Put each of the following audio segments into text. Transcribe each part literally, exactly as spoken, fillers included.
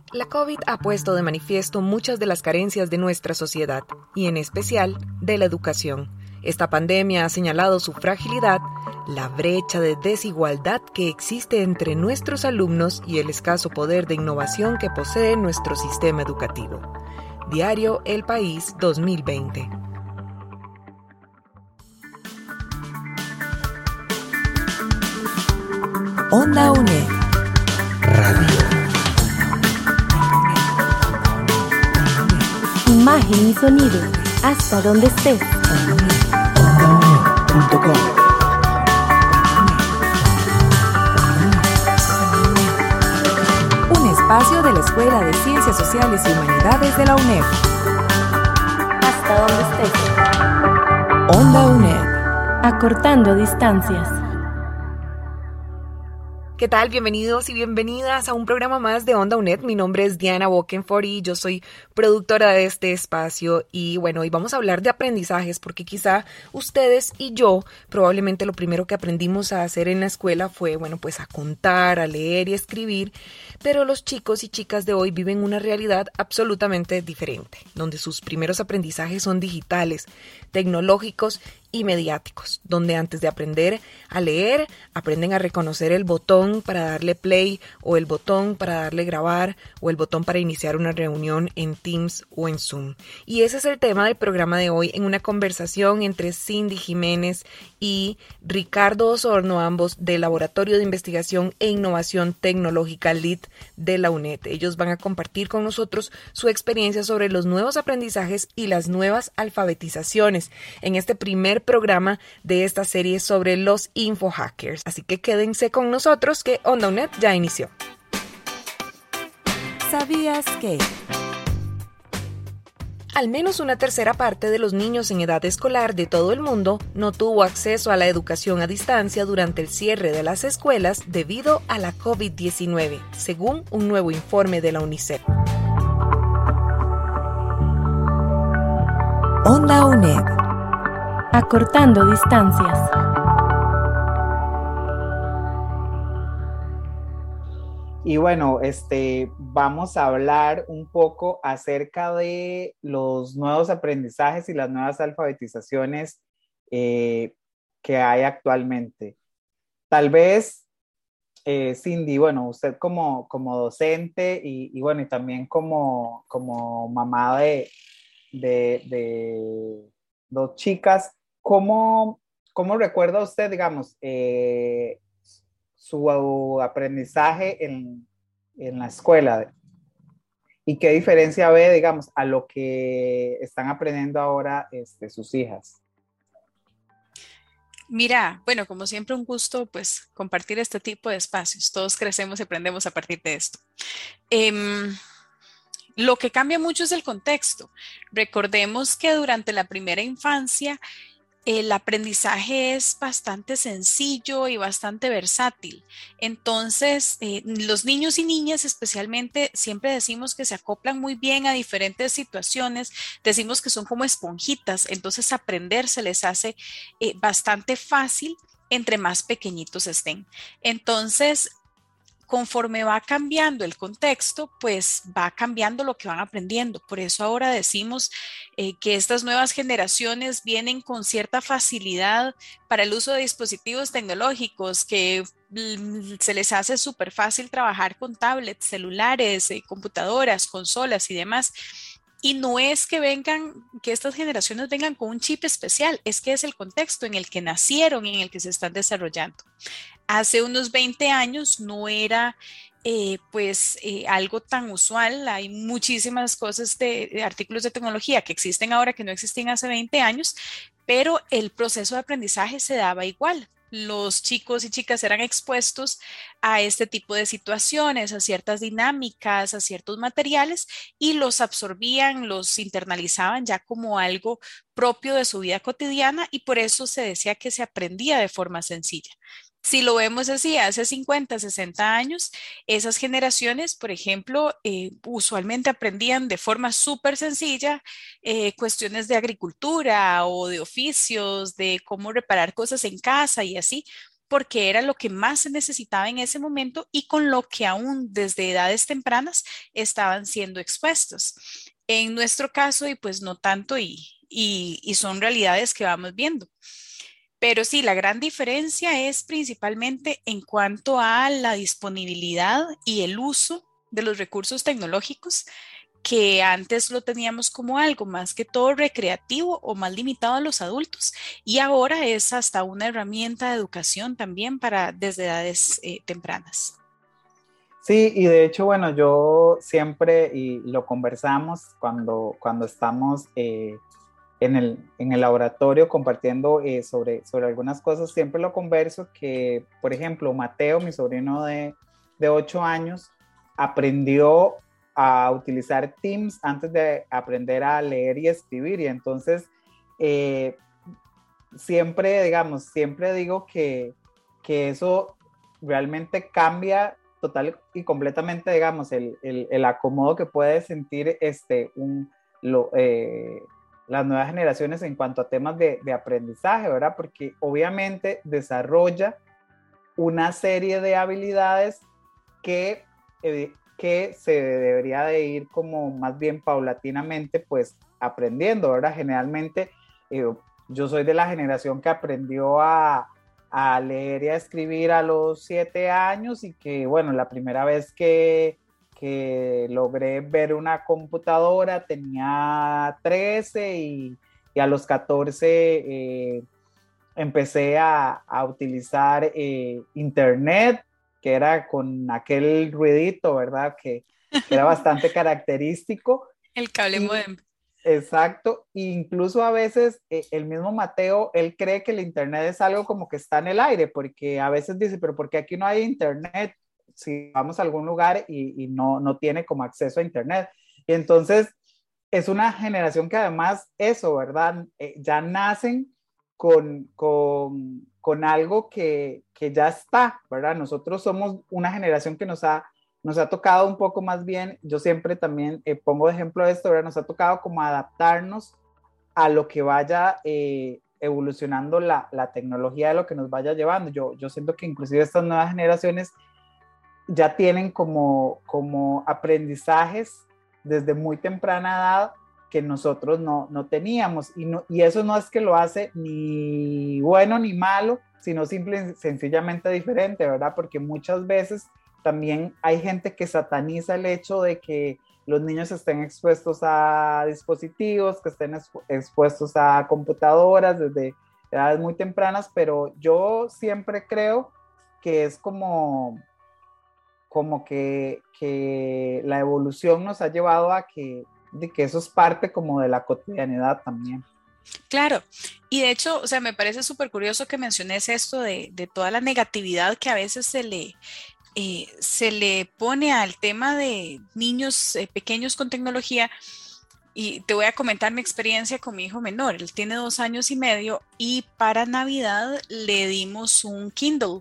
La COVID ha puesto de manifiesto muchas de las carencias de nuestra sociedad, y en especial de la educación. Esta pandemia ha señalado su fragilidad, la brecha de desigualdad que existe entre nuestros alumnos y el escaso poder de innovación que posee nuestro sistema educativo. Diario El País dos mil veinte. Onda U N E D Radio. Imagen y sonido, hasta donde estés. onda u n e d punto com. Un espacio de la Escuela de Ciencias Sociales y Humanidades de la U N E D. Hasta donde estés. Onda U N E D. Acortando distancias. ¿Qué tal? Bienvenidos y bienvenidas a un programa más de Onda U N E D. Mi nombre es Diana Bokenford y yo soy productora de este espacio. Y bueno, hoy vamos a hablar de aprendizajes porque quizá ustedes y yo probablemente lo primero que aprendimos a hacer en la escuela fue, bueno, pues a contar, a leer y escribir. Pero los chicos y chicas de hoy viven una realidad absolutamente diferente, donde sus primeros aprendizajes son digitales, tecnológicos y mediáticos, donde antes de aprender a leer, aprenden a reconocer el botón para darle play o el botón para darle grabar o el botón para iniciar una reunión en Teams o en Zoom. Y ese es el tema del programa de hoy, en una conversación entre Cindy Jiménez y Ricardo Osorno, ambos del Laboratorio de Investigación e Innovación Tecnológica L I T de la U N E D. Ellos van a compartir con nosotros su experiencia sobre los nuevos aprendizajes y las nuevas alfabetizaciones en este primer programa de esta serie sobre los infohackers. Así que quédense con nosotros que Onda U N E D ya inició. ¿Sabías que? Al menos una tercera parte de los niños en edad escolar de todo el mundo no tuvo acceso a la educación a distancia durante el cierre de las escuelas debido a la COVID diecinueve, según un nuevo informe de la UNICEF. Onda U N E D. Acortando distancias. Y bueno, este, vamos a hablar un poco acerca de los nuevos aprendizajes y las nuevas alfabetizaciones eh, que hay actualmente. Tal vez, eh, Cindy, bueno, usted como, como docente y, y bueno, y también como, como mamá de, de, de dos chicas, ¿cómo, cómo recuerda usted, digamos, eh, su aprendizaje en, en la escuela y qué diferencia ve, digamos, a lo que están aprendiendo ahora este, sus hijas? Mira, bueno, como siempre un gusto pues compartir este tipo de espacios. Todos crecemos y aprendemos a partir de esto. Eh, lo que cambia mucho es el contexto. Recordemos que durante la primera infancia el aprendizaje es bastante sencillo y bastante versátil. Entonces, eh, los niños y niñas especialmente siempre decimos que se acoplan muy bien a diferentes situaciones, decimos que son como esponjitas, entonces aprender se les hace eh, bastante fácil entre más pequeñitos estén. Entonces, conforme va cambiando el contexto, pues va cambiando lo que van aprendiendo. Por eso ahora decimos eh, que estas nuevas generaciones vienen con cierta facilidad para el uso de dispositivos tecnológicos, que mm, se les hace súper fácil trabajar con tablets, celulares, eh, computadoras, consolas y demás. Y no es que vengan, que estas generaciones vengan con un chip especial, es que es el contexto en el que nacieron y en el que se están desarrollando. Hace unos veinte años no era eh, pues eh, algo tan usual. Hay muchísimas cosas de, de artículos de tecnología que existen ahora que no existían hace veinte años, pero el proceso de aprendizaje se daba igual. Los chicos y chicas eran expuestos a este tipo de situaciones, a ciertas dinámicas, a ciertos materiales y los absorbían, los internalizaban ya como algo propio de su vida cotidiana y por eso se decía que se aprendía de forma sencilla. Si lo vemos así, hace cincuenta, sesenta años, esas generaciones, por ejemplo, eh, usualmente aprendían de forma súper sencilla eh, cuestiones de agricultura o de oficios, de cómo reparar cosas en casa y así. porque era lo que más se necesitaba en ese momento y con lo que aún desde edades tempranas estaban siendo expuestos. En nuestro caso, y pues no tanto, y, y, y son realidades que vamos viendo. Pero sí, la gran diferencia es principalmente en cuanto a la disponibilidad y el uso de los recursos tecnológicos, que antes lo teníamos como algo más que todo recreativo o más limitado a los adultos, y ahora es hasta una herramienta de educación también para desde edades eh, tempranas. Sí, y de hecho, bueno, yo siempre, y lo conversamos cuando, cuando estamos eh, en, el, en el laboratorio compartiendo eh, sobre, sobre algunas cosas, siempre lo converso que, por ejemplo, Mateo, mi sobrino de, de ocho años, aprendió a utilizar Teams antes de aprender a leer y escribir, y entonces eh, siempre, digamos, siempre digo que, que eso realmente cambia total y completamente, digamos, el, el, el acomodo que puede sentir este, un, lo, eh, las nuevas generaciones en cuanto a temas de, de aprendizaje, ¿verdad? Porque obviamente desarrolla una serie de habilidades que, eh, que se debería de ir como más bien paulatinamente, pues, aprendiendo, ¿verdad? Generalmente, eh, yo soy de la generación que aprendió a a leer y a escribir a los siete años y que, bueno, la primera vez que, que logré ver una computadora tenía trece y, y a los catorce eh, empecé a, a utilizar eh, internet, que era con aquel ruidito, ¿verdad? Que, que era bastante característico. El cable modem. Exacto, incluso a veces eh, el mismo Mateo, él cree que el internet es algo como que está en el aire, porque a veces dice, pero ¿por qué aquí no hay internet? Si vamos a algún lugar y, y no, no tiene como acceso a internet. Y entonces es una generación que además eso, ¿verdad? Eh, ya nacen con, con, con algo que, que ya está, ¿verdad? Nosotros somos una generación que nos ha Nos ha tocado un poco más bien, yo siempre también eh, pongo de ejemplo esto, ¿verdad? Nos ha tocado como adaptarnos a lo que vaya eh, evolucionando la, la tecnología, de lo que nos vaya llevando. Yo, yo siento que inclusive estas nuevas generaciones ya tienen como, como aprendizajes desde muy temprana edad que nosotros no, no teníamos. Y, no, y eso no es que lo hace ni bueno ni malo, sino simple, sencillamente diferente, ¿verdad? Porque muchas veces también hay gente que sataniza el hecho de que los niños estén expuestos a dispositivos, que estén expuestos a computadoras desde edades muy tempranas, pero yo siempre creo que es como, como que, que la evolución nos ha llevado a que, de que eso es parte como de la cotidianidad también. Claro, y de hecho, o sea, me parece súper curioso que menciones esto de, de toda la negatividad que a veces se le... Eh, se le pone al tema de niños eh, pequeños con tecnología. Y te voy a comentar mi experiencia con mi hijo menor. Él tiene dos años y medio y para Navidad le dimos un Kindle.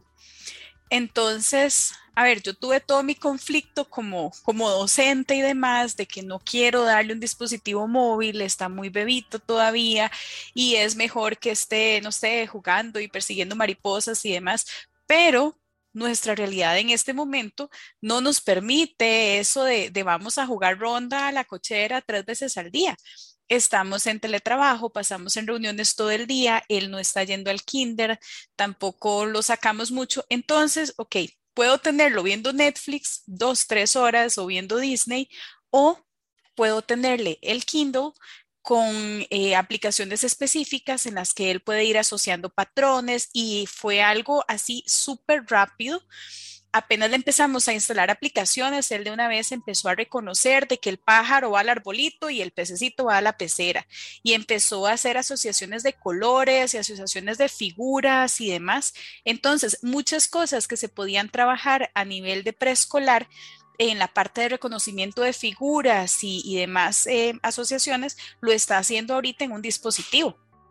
Entonces, a ver, yo tuve todo mi conflicto como, como docente y demás, de que no quiero darle un dispositivo móvil, está muy bebito todavía y es mejor que esté, no sé, jugando y persiguiendo mariposas y demás, pero nuestra realidad en este momento no nos permite eso de, de vamos a jugar ronda a la cochera tres veces al día. Estamos en teletrabajo, pasamos en reuniones todo el día, él no está yendo al kinder, tampoco lo sacamos mucho. Entonces, ok, puedo tenerlo viendo Netflix dos, tres horas o viendo Disney, o puedo tenerle el Kindle con eh, aplicaciones específicas en las que él puede ir asociando patrones, y fue algo así súper rápido. Apenas le empezamos a instalar aplicaciones, él de una vez empezó a reconocer de que el pájaro va al arbolito y el pececito va a la pecera, y empezó a hacer asociaciones de colores y asociaciones de figuras y demás. Entonces, muchas cosas que se podían trabajar a nivel de preescolar en la parte de reconocimiento de figuras y, y demás eh, asociaciones, lo está haciendo ahorita en un dispositivo.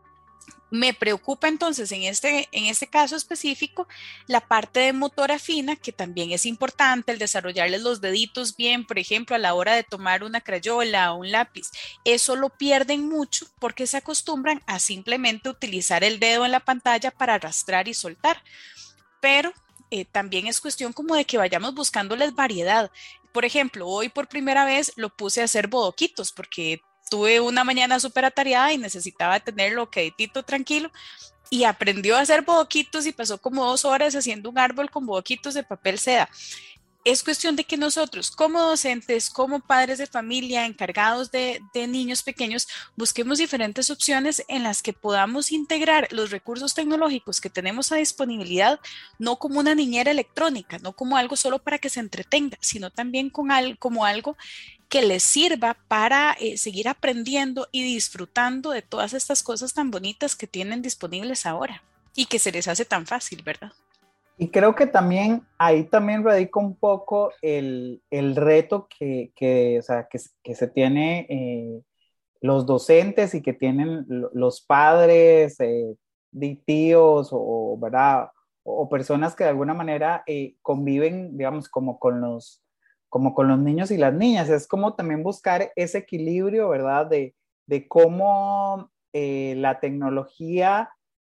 Me preocupa entonces en este, en este caso específico la parte de motora fina, que también es importante, el desarrollarles los deditos bien, por ejemplo, a la hora de tomar una crayola o un lápiz. Eso lo pierden mucho porque se acostumbran a simplemente utilizar el dedo en la pantalla para arrastrar y soltar. pero eh, también es cuestión como de que vayamos buscándoles variedad. Por ejemplo, hoy por primera vez lo puse a hacer bodoquitos porque tuve una mañana súper atareada y necesitaba tenerlo queditito, tranquilo, y aprendió a hacer bodoquitos y pasó como dos horas haciendo un árbol con bodoquitos de papel seda. Es cuestión de que nosotros, como docentes, como padres de familia, encargados de, de niños pequeños, busquemos diferentes opciones en las que podamos integrar los recursos tecnológicos que tenemos a disponibilidad, no como una niñera electrónica, no como algo solo para que se entretenga, sino también con al, como algo que les sirva para eh, seguir aprendiendo y disfrutando de todas estas cosas tan bonitas que tienen disponibles ahora y que se les hace tan fácil, ¿verdad? Y creo que también ahí también radica un poco el, el reto que, que, o sea, que, que se tiene eh, los docentes y que tienen los padres, eh, tíos o, ¿verdad? o, o personas que de alguna manera eh, conviven, digamos, como con los como con los niños y las niñas. Es como también buscar ese equilibrio, ¿verdad? De, de cómo eh, la tecnología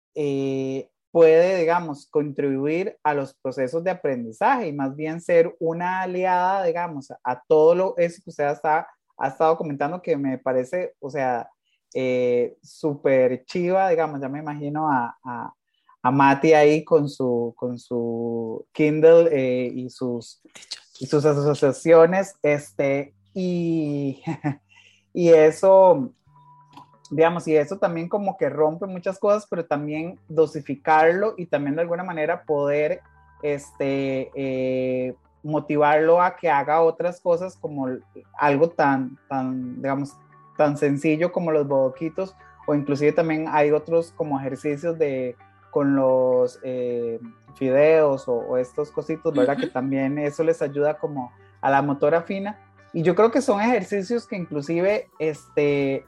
eh, puede, digamos, contribuir a los procesos de aprendizaje y más bien ser una aliada, digamos, a todo lo eso que usted está, ha estado comentando, que me parece, o sea, eh, súper chiva, digamos. Ya me imagino a, a, a Mati ahí con su, con su Kindle eh, y sus... y sus asociaciones, este, y, y eso, digamos, y eso también como que rompe muchas cosas, pero también dosificarlo y también de alguna manera poder, este, eh, motivarlo a que haga otras cosas como algo tan, tan, digamos, tan sencillo como los bodoquitos, o inclusive también hay otros como ejercicios de, con los eh, fideos o, o estos cositos, ¿verdad? Uh-huh. Que también eso les ayuda como a la motora fina. Y yo creo que son ejercicios que inclusive este,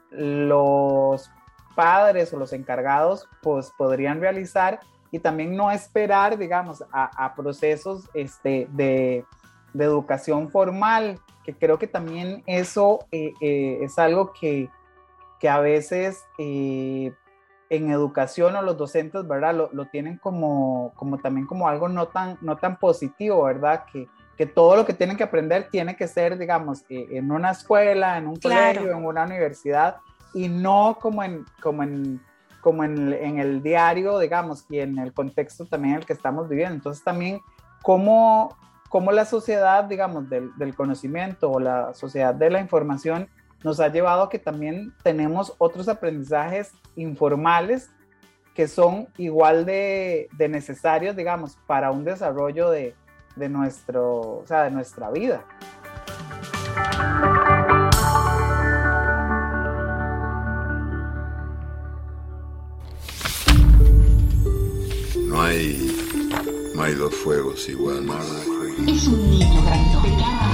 los padres o los encargados pues podrían realizar y también no esperar, digamos, a, a procesos este, de, de educación formal, que creo que también eso eh, eh, es algo que, que a veces... Eh, en educación o los docentes, ¿verdad? Lo, lo tienen como, como también como algo no tan, no tan positivo, ¿verdad? Que, que todo lo que tienen que aprender tiene que ser, digamos, eh, en una escuela, en un Claro. colegio, en una universidad, y no como en, como en, como en, en el diario, digamos, y en el contexto también en el que estamos viviendo. Entonces también, cómo, cómo la sociedad, digamos, del, del conocimiento o la sociedad de la información nos ha llevado a que también tenemos otros aprendizajes informales que son igual de, de necesarios, digamos, para un desarrollo de, de, nuestro, o sea, de nuestra vida. No hay, no hay dos fuegos iguales. Es un niño grandote.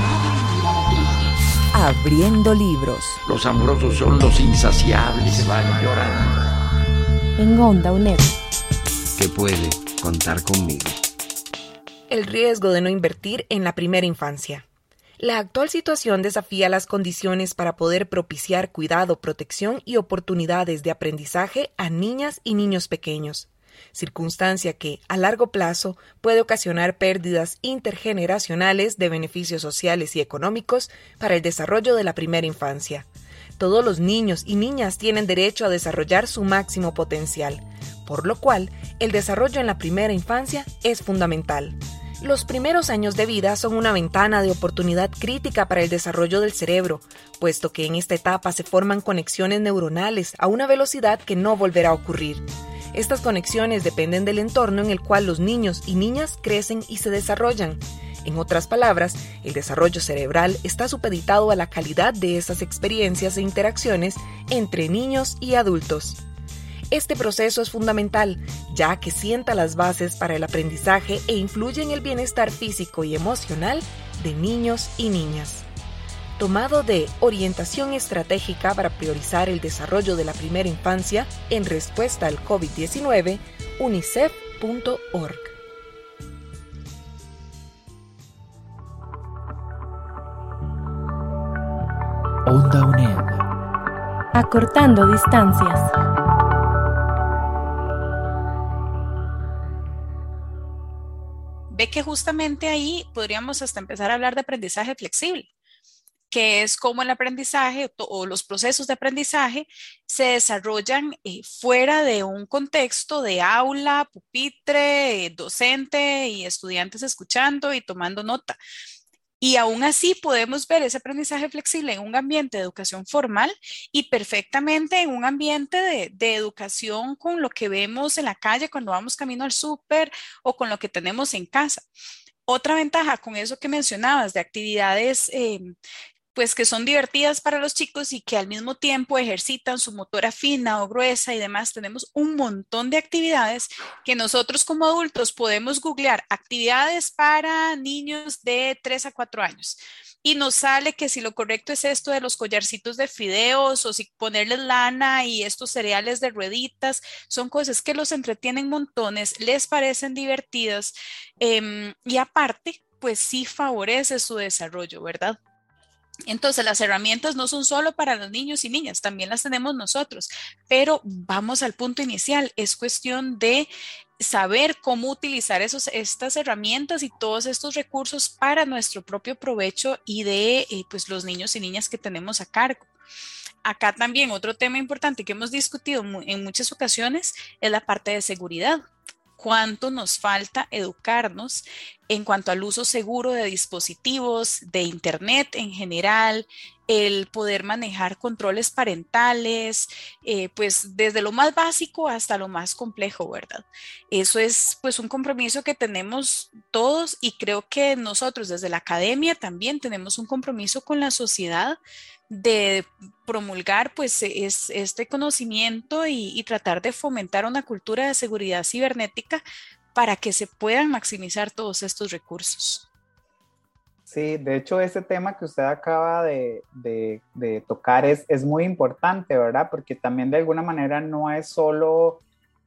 Abriendo libros. Los amorosos son los insaciables, se van llorando. En Onda U N E D. Que puede contar conmigo. El riesgo de no invertir en la primera infancia. La actual situación desafía las condiciones para poder propiciar cuidado, protección y oportunidades de aprendizaje a niñas y niños pequeños, circunstancia que, a largo plazo, puede ocasionar pérdidas intergeneracionales de beneficios sociales y económicos para el desarrollo de la primera infancia. Todos los niños y niñas tienen derecho a desarrollar su máximo potencial, por lo cual el desarrollo en la primera infancia es fundamental. Los primeros años de vida son una ventana de oportunidad crítica para el desarrollo del cerebro, puesto que en esta etapa se forman conexiones neuronales a una velocidad que no volverá a ocurrir. Estas conexiones dependen del entorno en el cual los niños y niñas crecen y se desarrollan. En otras palabras, el desarrollo cerebral está supeditado a la calidad de esas experiencias e interacciones entre niños y adultos. Este proceso es fundamental, ya que sienta las bases para el aprendizaje e influye en el bienestar físico y emocional de niños y niñas. Tomado de Orientación Estratégica para priorizar el desarrollo de la primera infancia en respuesta al COVID diecinueve, unicef punto org. Onda U N E D. Acortando distancias. que justamente ahí podríamos hasta empezar a hablar de aprendizaje flexible, que es cómo el aprendizaje o los procesos de aprendizaje se desarrollan eh, fuera de un contexto de aula, pupitre, eh, docente y estudiantes escuchando y tomando nota. Y aún así podemos ver ese aprendizaje flexible en un ambiente de educación formal y perfectamente en un ambiente de, de educación con lo que vemos en la calle cuando vamos camino al súper o con lo que tenemos en casa. Otra ventaja con eso que mencionabas de actividades eh, pues que son divertidas para los chicos y que al mismo tiempo ejercitan su motora fina o gruesa y demás. Tenemos un montón de actividades que nosotros como adultos podemos googlear, actividades para niños de tres a cuatro años. Y nos sale que si lo correcto es esto de los collarcitos de fideos o si ponerles lana y estos cereales de rueditas, son cosas que los entretienen montones, les parecen divertidas eh, y aparte, pues sí favorece su desarrollo, ¿verdad? Entonces, las herramientas no son solo para los niños y niñas, también las tenemos nosotros, pero vamos al punto inicial, es cuestión de saber cómo utilizar esos, estas herramientas y todos estos recursos para nuestro propio provecho y de eh, pues, los niños y niñas que tenemos a cargo. Acá también otro tema importante que hemos discutido en muchas ocasiones es la parte de seguridad. Cuánto nos falta educarnos en cuanto al uso seguro de dispositivos, de internet en general, el poder manejar controles parentales, eh, pues desde lo más básico hasta lo más complejo, ¿verdad? Eso es pues un compromiso que tenemos todos y creo que nosotros desde la academia también tenemos un compromiso con la sociedad de promulgar pues es, este conocimiento y, y tratar de fomentar una cultura de seguridad cibernética para que se puedan maximizar todos estos recursos. Sí, de hecho ese tema que usted acaba de, de, de tocar es, es muy importante, ¿verdad? Porque también de alguna manera no es solo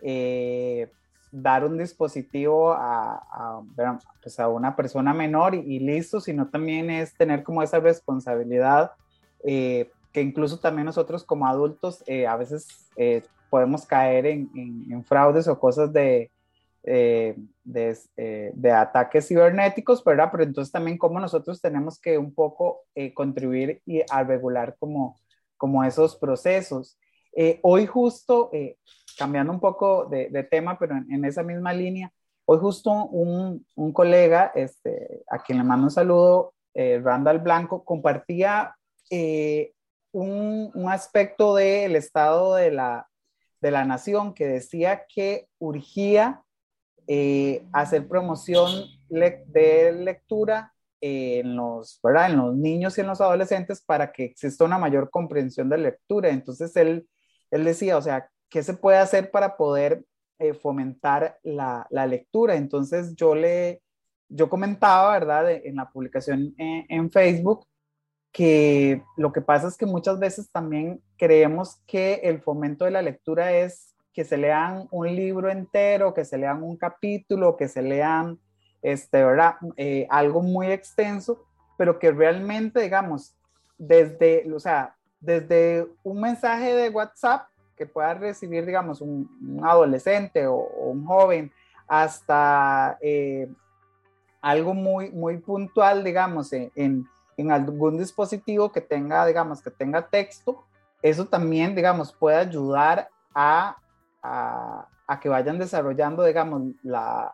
eh, dar un dispositivo a, a, pues a una persona menor y, y listo, sino también es tener como esa responsabilidad Eh, que incluso también nosotros como adultos eh, a veces eh, podemos caer en, en, en fraudes o cosas de, eh, de, eh, de ataques cibernéticos, ¿verdad? Pero entonces también como nosotros tenemos que un poco eh, contribuir y a regular como, como esos procesos. Eh, hoy justo, eh, cambiando un poco de, de tema, pero en, en esa misma línea, hoy justo un, un colega, este, a quien le mando un saludo, eh, Randall Blanco, compartía Eh, un, un aspecto del estado de la, de la nación que decía que urgía eh, hacer promoción le, de lectura en los, ¿verdad? en los niños y en los adolescentes para que exista una mayor comprensión de lectura. Entonces él, él decía, o sea, ¿qué se puede hacer para poder eh, fomentar la, la lectura? Entonces yo le, yo comentaba, ¿verdad? En la publicación en, en Facebook, que lo que pasa es que muchas veces también creemos que el fomento de la lectura es que se lean un libro entero, que se lean un capítulo, que se lean este, ¿verdad? Eh, algo muy extenso, pero que realmente, digamos, desde, o sea, desde un mensaje de WhatsApp que pueda recibir, digamos, un, un adolescente o, o un joven, hasta eh, algo muy, muy puntual, digamos, en, en en algún dispositivo que tenga, digamos, que tenga texto, eso también, digamos, puede ayudar a, a, a que vayan desarrollando, digamos, la,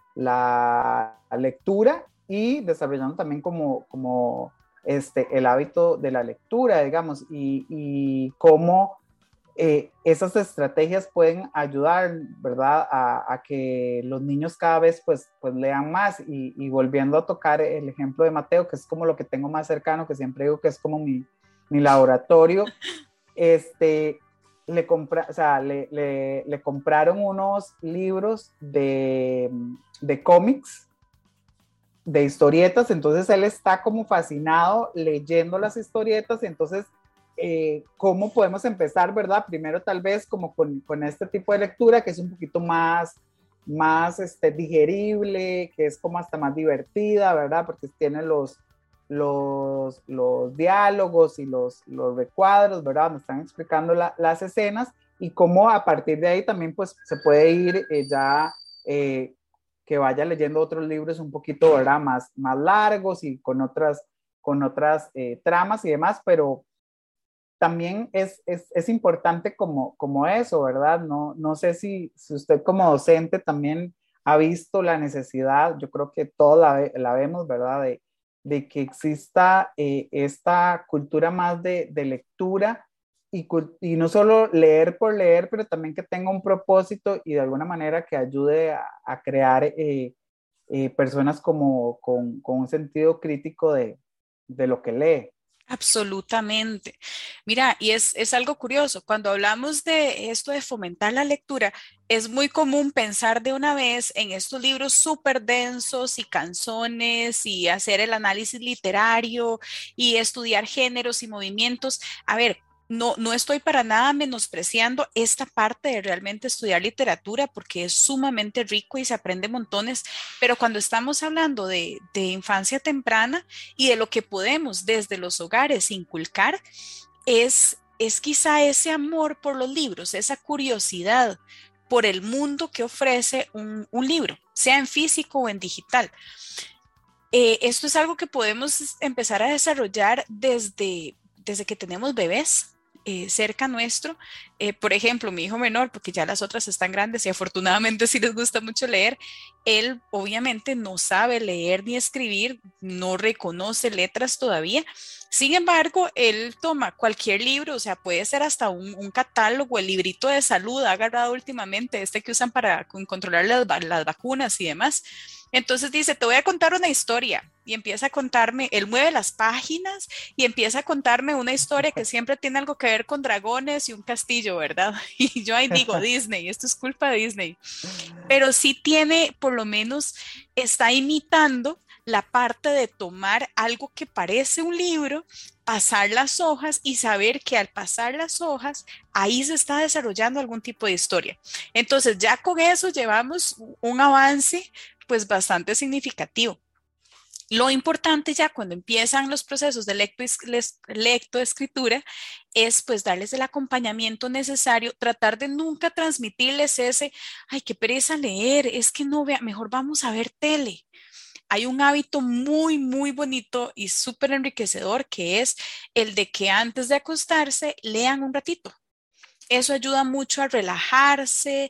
la lectura y desarrollando también como, como este, el hábito de la lectura, digamos, y, y cómo eh, esas estrategias pueden ayudar, ¿verdad?, a, a que los niños cada vez pues, pues lean más y, y volviendo a tocar el ejemplo de Mateo, que es como lo que tengo más cercano, que siempre digo que es como mi, mi laboratorio, este, le, compra, o sea, le, le, le compraron unos libros de, de cómics, de historietas, entonces él está como fascinado leyendo las historietas, entonces Eh, cómo podemos empezar, ¿verdad? Primero tal vez como con, con este tipo de lectura que es un poquito más, más este, digerible, que es como hasta más divertida, ¿verdad? Porque tiene los, los, los diálogos y los, los recuadros, ¿verdad? Me están explicando la, las escenas y cómo a partir de ahí también pues se puede ir eh, ya eh, que vaya leyendo otros libros un poquito, ¿verdad? Más, más largos y con otras, con otras eh, tramas y demás, pero también es, es, es importante como, como eso, ¿verdad? No, no sé si, si usted como docente también ha visto la necesidad, yo creo que todos la, la vemos, ¿verdad? De, de que exista eh, esta cultura más de, de lectura y, y no solo leer por leer, pero también que tenga un propósito y de alguna manera que ayude a, a crear eh, eh, personas como, con, con un sentido crítico de, de lo que lee. Absolutamente. Mira, y es, es algo curioso, cuando hablamos de esto de fomentar la lectura, es muy común pensar de una vez en estos libros súper densos y canzones y hacer el análisis literario y estudiar géneros y movimientos. A ver, no, no estoy para nada menospreciando esta parte de realmente estudiar literatura porque es sumamente rico y se aprende montones, pero cuando estamos hablando de, de infancia temprana y de lo que podemos desde los hogares inculcar, es, es quizá ese amor por los libros, esa curiosidad por el mundo que ofrece un, un libro, sea en físico o en digital. Eh, esto es algo que podemos empezar a desarrollar desde, desde que tenemos bebés. Eh, cerca nuestro, eh, por ejemplo, mi hijo menor, porque ya las otras están grandes y afortunadamente sí les gusta mucho leer, él obviamente no sabe leer ni escribir, no reconoce letras todavía, sin embargo, él toma cualquier libro, o sea, puede ser hasta un, un catálogo, el librito de salud, ha agarrado últimamente este que usan para controlar las, las vacunas y demás. Entonces dice, te voy a contar una historia y empieza a contarme, él mueve las páginas y empieza a contarme una historia que siempre tiene algo que ver con dragones y un castillo, ¿verdad? Y yo ahí digo, Disney, esto es culpa de Disney. Pero sí tiene, por lo menos, está imitando la parte de tomar algo que parece un libro, pasar las hojas y saber que al pasar las hojas, ahí se está desarrollando algún tipo de historia. Entonces ya con eso llevamos un avance pues bastante significativo. Lo importante ya cuando empiezan los procesos de lecto, lectoescritura es pues darles el acompañamiento necesario, tratar de nunca transmitirles ese, ay, qué pereza leer, es que no vea, mejor vamos a ver tele. Hay un hábito muy, muy bonito y súper enriquecedor que es el de que antes de acostarse lean un ratito. Eso ayuda mucho a relajarse,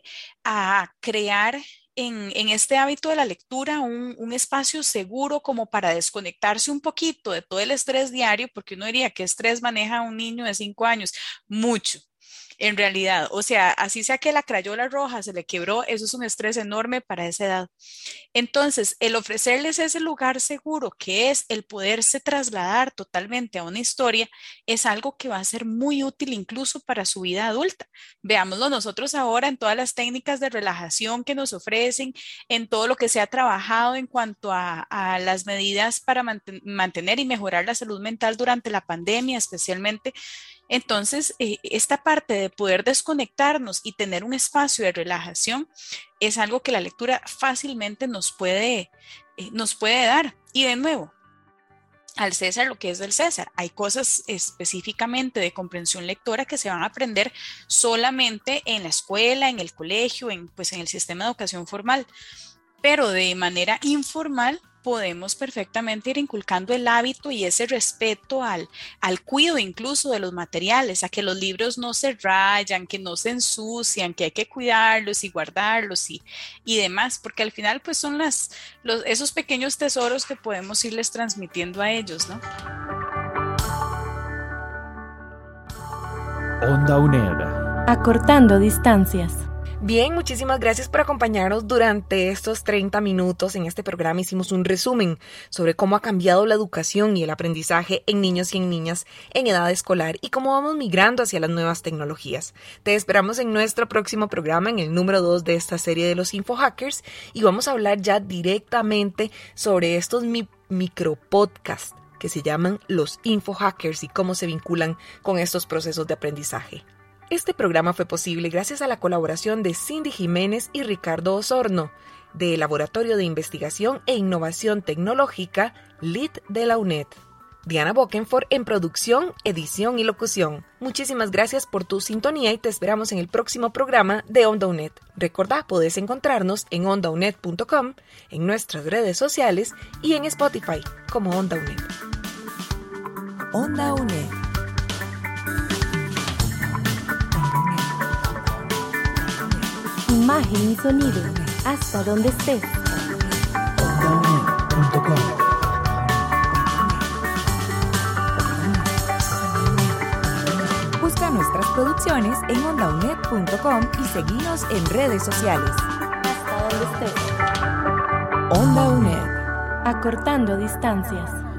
a crear En, en este hábito de la lectura un, un espacio seguro como para desconectarse un poquito de todo el estrés diario, porque uno diría que estrés maneja un niño de cinco años, mucho. En realidad, o sea, así sea que la crayola roja se le quebró, eso es un estrés enorme para esa edad. Entonces, el ofrecerles ese lugar seguro, que es el poderse trasladar totalmente a una historia, es algo que va a ser muy útil incluso para su vida adulta. Veámoslo nosotros ahora en todas las técnicas de relajación que nos ofrecen, en todo lo que se ha trabajado en cuanto a, a las medidas para manten- mantener y mejorar la salud mental durante la pandemia, especialmente. Entonces, eh, esta parte de poder desconectarnos y tener un espacio de relajación es algo que la lectura fácilmente nos puede, eh, nos puede dar. Y de nuevo, al César lo que es del César. Hay cosas específicamente de comprensión lectora que se van a aprender solamente en la escuela, en el colegio, en, pues, en el sistema de educación formal. Pero de manera informal podemos perfectamente ir inculcando el hábito y ese respeto al, al cuidado incluso de los materiales, a que los libros no se rayan, que no se ensucian, que hay que cuidarlos y guardarlos y, y demás, porque al final pues son las, los, esos pequeños tesoros que podemos irles transmitiendo a ellos, ¿no? Onda U N E D. Acortando distancias. Bien, muchísimas gracias por acompañarnos durante estos treinta minutos. En este programa hicimos un resumen sobre cómo ha cambiado la educación y el aprendizaje en niños y en niñas en edad escolar y cómo vamos migrando hacia las nuevas tecnologías. Te esperamos en nuestro próximo programa, en el número dos de esta serie de los InfoHackers, y vamos a hablar ya directamente sobre estos mi- micropodcasts que se llaman los InfoHackers y cómo se vinculan con estos procesos de aprendizaje. Este programa fue posible gracias a la colaboración de Cindy Jiménez y Ricardo Osorno, del Laboratorio de Investigación e Innovación Tecnológica L I T de la U N E D. Diana Bokenford en producción, edición y locución. Muchísimas gracias por tu sintonía y te esperamos en el próximo programa de Onda UNED. Recordá, podés encontrarnos en onda unet punto com, en nuestras redes sociales y en Spotify como Onda UNED. Onda UNED. Imagen y sonido, hasta donde estés. onda unet punto com. Busca nuestras producciones en onda unet punto com y seguinos en redes sociales. Hasta donde estés. Onda UNED. Acortando distancias.